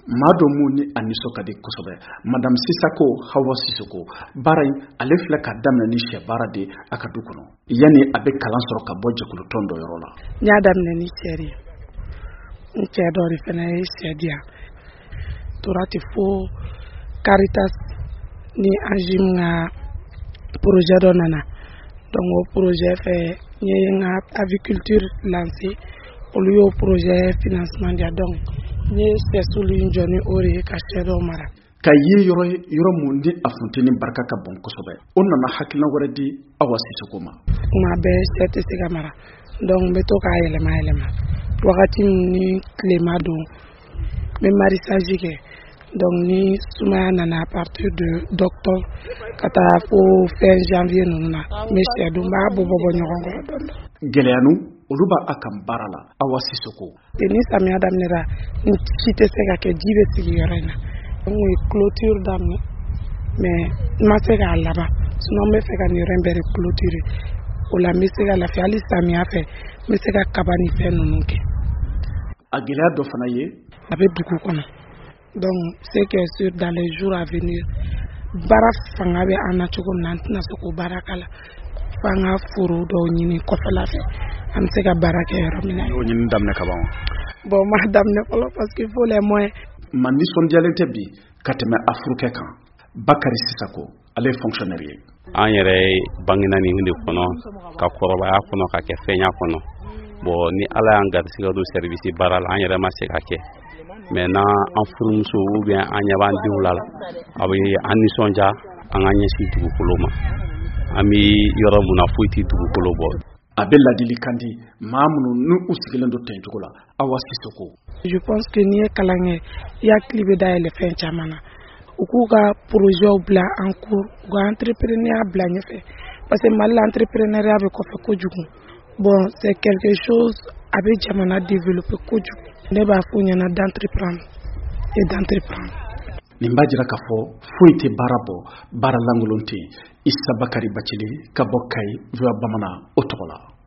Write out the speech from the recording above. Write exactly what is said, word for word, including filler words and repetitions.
Mado Muni Aniso Kadi Kosobe, Madame Sisako, Hawa Sisoko, Barai, Alefla Kadam Nisha Barade, Akadukono. Yani Abe Kalansoro Kaboja Kulutondo Yorola. Yadam Nani Seri, Nchadori Fene Sedia, Turati Fo, Caritas, Ni Ajimna, Projet Donana, donc au projet fait, Ni Aviculture lancé, au lieu projet financement d'Adong. Ni sesuli njoni ori ka shedo mara ka yi yoro yoro mundi afuntini barka ka bon kosobe onna na hakilna waradi awasi sokoma ma be sete siga mara donc be to ka yele ma yele ma wakati ni klima do me marisage ke donc ni suma na na partir de d'octobre kata fo fin janvier nuna me shedo ma bo bo nyogongo don geleyanu oluba akam barala awasi soko teni samia damnera cité sega ke jibe sigi yorena muy clôture damne mais ma sega laba sinon me fega ni rembere clôture o la me sega la fiali samia fe me sega kabani fe nununke agela do fanaye avec duku kono donc c'est que sur dans les jours à venir bara fanga be anachoko nantina soko barakala fanga furu do nyini kofala fe am sega baraka romina yo nyini damne kabon bon ma damne polo parce qu'il faut les moyens mandi sondialente bi kateme afrique kan Bakari Sisako ale fonctionnaire an yɛrɛ bangina ni hindi kono ka kɔrɔbaya kono ka kɛ fɛnya kono bon ni ala y'an garisigɛ do service baara la an yɛrɛ ma se ka kɛ mais na an furumuso ou bien an ɲɛ b'an denw la a bɛ an nisɔndiya an ka ɲɛsin dugukolo ma an bɛ yɔrɔ mun na foyi tɛ dugukolo bɔ abe ladili kandi maamunu nu usigilen do ten cogo la awasi soko je pense que ni kalange ya klibe da ele fen chamana uku ka projet bla en cours go entrepreneur bla nyefe parce que mal entrepreneuriat be ko fe ko jugu bon c'est quelque chose abe jamana développer ko jugu ne ba fu nyana d'entreprendre et d'entreprendre nimbajira kafo fuite barabo baralangolonti Issa Bakari Bachili Kabokai Vua Bamana Otola.